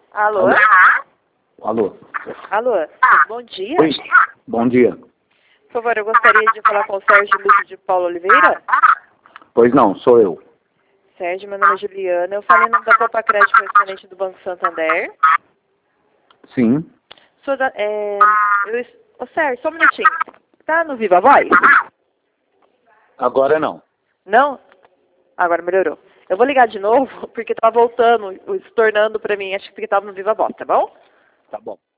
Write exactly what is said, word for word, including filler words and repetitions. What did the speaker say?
Alô? Alô? Alô? Bom dia. Oi, bom dia. Por favor, eu gostaria de falar com o Sérgio Luiz de Paulo Oliveira. Pois não, sou eu. Sérgio, meu nome é Juliana. Eu falei em nome da Copa Crédito, correspondente do Banco Santander. Sim. Sou da, é, eu, ô Sérgio, só um minutinho. Tá no Viva Voz? Agora não. Não? Agora melhorou. Eu vou ligar de novo, porque tá voltando, se tornando pra mim. Acho que tava no Viva Voz, tá bom? Tá bom.